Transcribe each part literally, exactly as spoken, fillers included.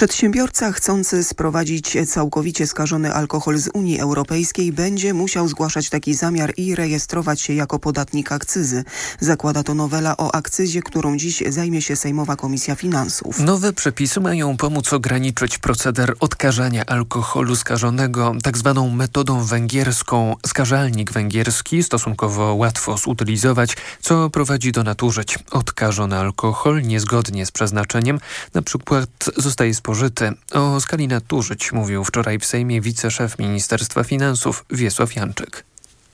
Przedsiębiorca chcący sprowadzić całkowicie skażony alkohol z Unii Europejskiej będzie musiał zgłaszać taki zamiar i rejestrować się jako podatnik akcyzy. Zakłada to nowela o akcyzie, którą dziś zajmie się Sejmowa Komisja Finansów. Nowe przepisy mają pomóc ograniczyć proceder odkażania alkoholu skażonego tak zwaną metodą węgierską. Skażalnik węgierski stosunkowo łatwo zutylizować, co prowadzi do nadużyć. Odkażony alkohol niezgodnie z przeznaczeniem na przykład zostaje spożyty. O skali nadużyć mówił wczoraj w Sejmie wiceszef Ministerstwa Finansów Wiesław Janczyk.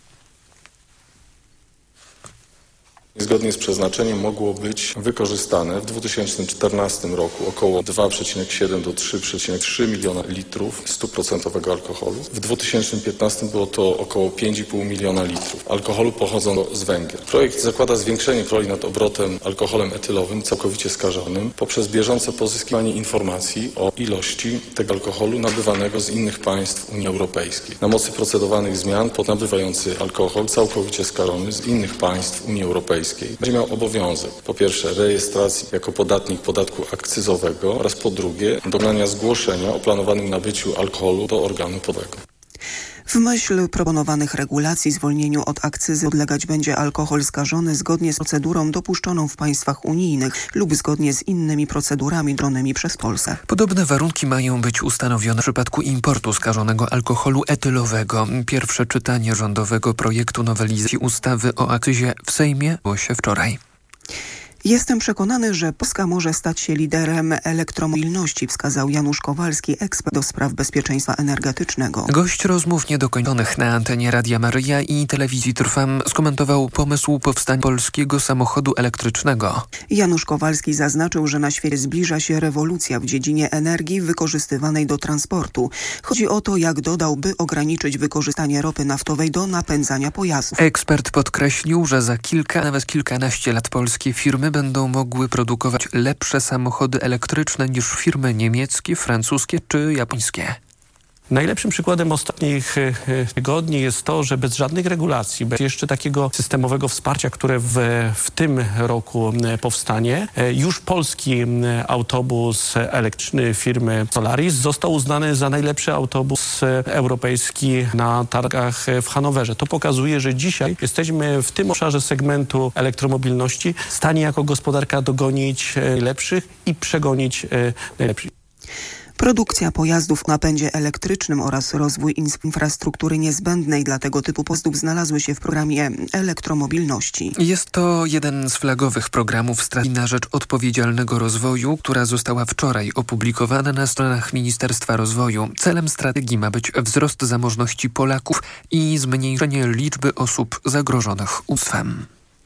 Zgodnie z przeznaczeniem mogło być wykorzystane w dwa tysiące czternastym roku około dwa przecinek siedem do trzy przecinek trzy miliona litrów stuprocentowego alkoholu. W dwa tysiące piętnastym było to około pięć i pół miliona litrów alkoholu pochodzącego z Węgier. Projekt zakłada zwiększenie kontroli nad obrotem alkoholem etylowym całkowicie skażonym poprzez bieżące pozyskiwanie informacji o ilości tego alkoholu nabywanego z innych państw Unii Europejskiej. Na mocy procedowanych zmian nabywający alkohol całkowicie skażony z innych państw Unii Europejskiej będzie miał obowiązek po pierwsze rejestracji jako podatnik podatku akcyzowego oraz po drugie dokonania zgłoszenia o planowanym nabyciu alkoholu do organu podatku. W myśl proponowanych regulacji zwolnieniu od akcyzy podlegać będzie alkohol skażony zgodnie z procedurą dopuszczoną w państwach unijnych lub zgodnie z innymi procedurami dronionymi przez Polskę. Podobne warunki mają być ustanowione w przypadku importu skażonego alkoholu etylowego. Pierwsze czytanie rządowego projektu nowelizacji ustawy o akcyzie w Sejmie było się wczoraj. Jestem przekonany, że Polska może stać się liderem elektromobilności, wskazał Janusz Kowalski, ekspert do spraw bezpieczeństwa energetycznego. Gość rozmów niedokończonych na antenie Radia Maryja i telewizji Trwam skomentował pomysł powstania polskiego samochodu elektrycznego. Janusz Kowalski zaznaczył, że na świecie zbliża się rewolucja w dziedzinie energii wykorzystywanej do transportu. Chodzi o to, jak dodał, by ograniczyć wykorzystanie ropy naftowej do napędzania pojazdów. Ekspert podkreślił, że za kilka, nawet kilkanaście lat polskie firmy będą mogły produkować lepsze samochody elektryczne niż firmy niemieckie, francuskie czy japońskie. Najlepszym przykładem ostatnich tygodni jest to, że bez żadnych regulacji, bez jeszcze takiego systemowego wsparcia, które w, w tym roku powstanie, już polski autobus elektryczny firmy Solaris został uznany za najlepszy autobus europejski na targach w Hanowerze. To pokazuje, że dzisiaj jesteśmy w tym obszarze segmentu elektromobilności w stanie jako gospodarka dogonić najlepszych i przegonić najlepszych. Produkcja pojazdów o napędzie elektrycznym oraz rozwój infrastruktury niezbędnej dla tego typu pojazdów znalazły się w programie elektromobilności. Jest to jeden z flagowych programów Strategii na rzecz odpowiedzialnego rozwoju, która została wczoraj opublikowana na stronach Ministerstwa Rozwoju. Celem strategii ma być wzrost zamożności Polaków i zmniejszenie liczby osób zagrożonych ubóstwem.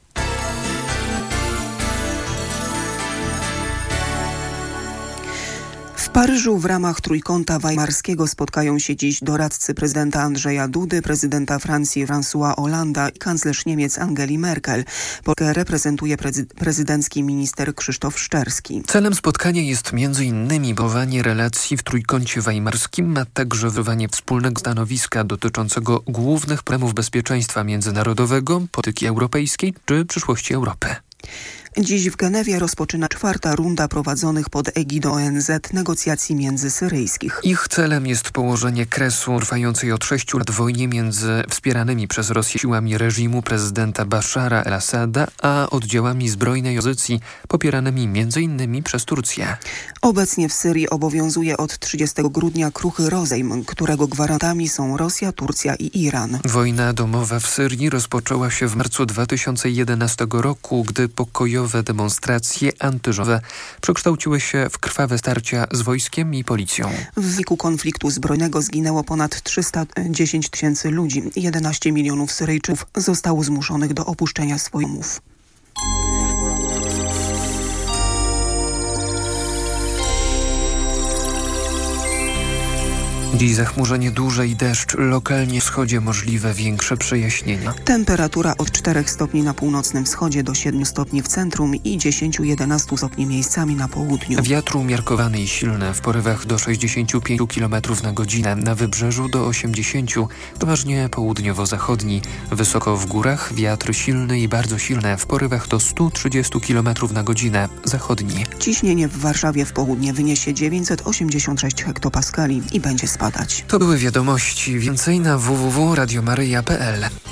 W Paryżu w ramach Trójkąta Weimarskiego spotkają się dziś doradcy prezydenta Andrzeja Dudy, prezydenta Francji François Hollanda i kanclerz Niemiec Angeli Merkel. Polskę reprezentuje prezy- prezydencki minister Krzysztof Szczerski. Celem spotkania jest między innymi budowanie relacji w Trójkącie Weimarskim, a także wyrywanie wspólnego stanowiska dotyczącego głównych problemów bezpieczeństwa międzynarodowego, polityki europejskiej czy przyszłości Europy. Dziś w Genewie rozpoczyna czwarta runda prowadzonych pod egidą O N Z negocjacji międzysyryjskich. Ich celem jest położenie kresu trwającej od sześciu lat wojnie między wspieranymi przez Rosję siłami reżimu prezydenta Bashara el-Assada, a oddziałami zbrojnej opozycji popieranymi między innymi przez Turcję. Obecnie w Syrii obowiązuje od trzydziestego grudnia kruchy rozejm, którego gwarantami są Rosja, Turcja i Iran. Wojna domowa w Syrii rozpoczęła się w marcu dwa tysiące jedenastego roku, gdy pokojowe demonstracje antyrządowe przekształciły się w krwawe starcia z wojskiem i policją. W wyniku konfliktu zbrojnego zginęło ponad trzysta dziesięć tysięcy ludzi. jedenaście milionów Syryjczyków zostało zmuszonych do opuszczenia swoich domów. Dziś zachmurzenie duże i deszcz. Lokalnie w wschodzie możliwe większe przejaśnienia. Temperatura od czterech stopni na północnym wschodzie do siedmiu stopni w centrum i dziesięć do jedenastu stopni miejscami na południu. Wiatr umiarkowany i silny w porywach do sześćdziesięciu pięciu kilometrów na godzinę. Na wybrzeżu do osiemdziesięciu, przeważnie południowo-zachodni. Wysoko w górach wiatr silny i bardzo silny w porywach do stu trzydziestu kilometrów na godzinę. Zachodni. Ciśnienie w Warszawie w południe wyniesie dziewięćset osiemdziesiąt sześć hektopaskali i będzie spadać. To były wiadomości. Więcej na w w w kropka radio maryja kropka p l.